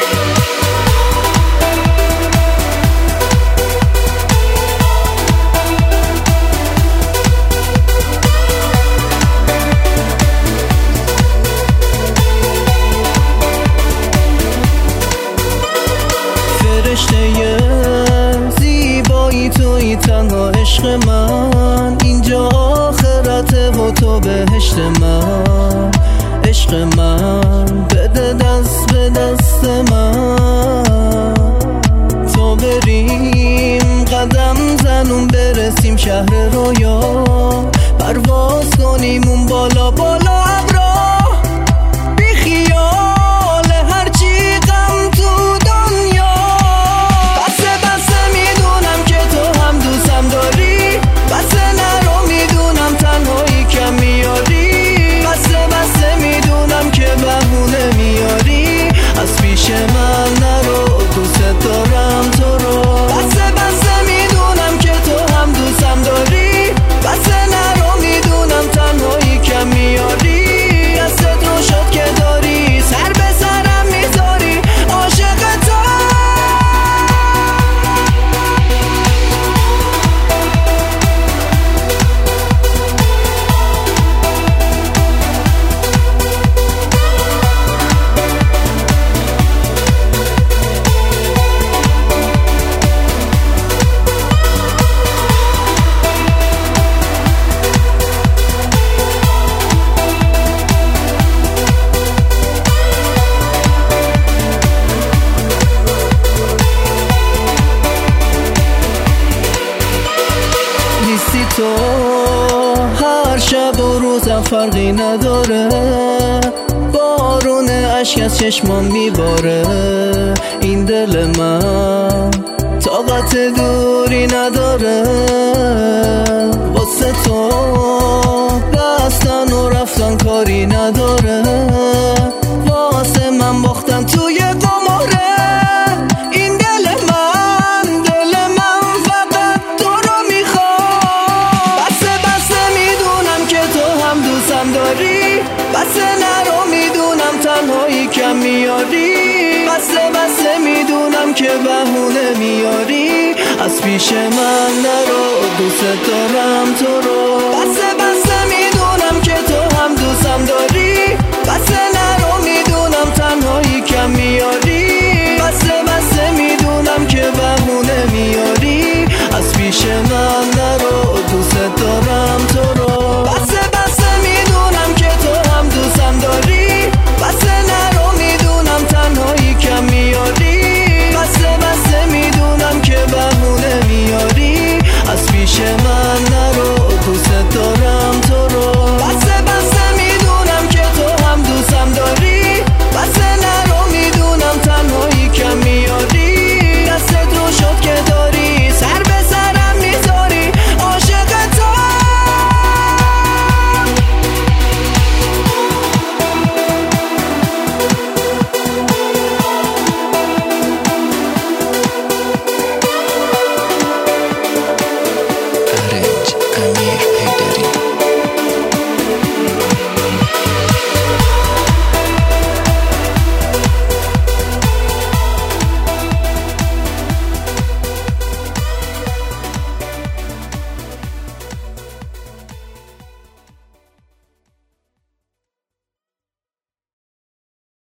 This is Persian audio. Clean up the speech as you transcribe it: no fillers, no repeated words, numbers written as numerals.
فرشته زیبایی توی تنها عشق من، اینجا آخرته و تو بهشت من. عشق من بده دست به دست من، تا بریم قدم زنون برسیم شهر رویا، پرواز کنیم اون بالا بالا ابرا، بی خیال هرچی غم تو دنیا. بسه میدونم که تو هم دوستم داری، بسه نرو میدونم تنهایی کم میاری، بسه میدونم که بهونه میاری، از پیش من نرو دوست دارم تو رو. بسه میدونم که تو هم دوستم داری، بسه نرو میدونم تنهایی کم میاری، دستت رو شد که داری سر به سرم میذاری، عاشق تو. نیستی تو هر شب و روزم فرقی نداره، بارون اشک از چشمام میباره، این دل من طاقت دوری نداره، واسه تو بستن و رفتن کاری نداره، واسه من باختن توی قماره، این دل من فقط تو رو میخواد. بسه میدونم که تو هم دوستم داری، بسه نرو میدونم تنهایی کم میاری، بسه میدونم که بهونه میاری، از پیش من نرو دوست دارم تو رو. بسه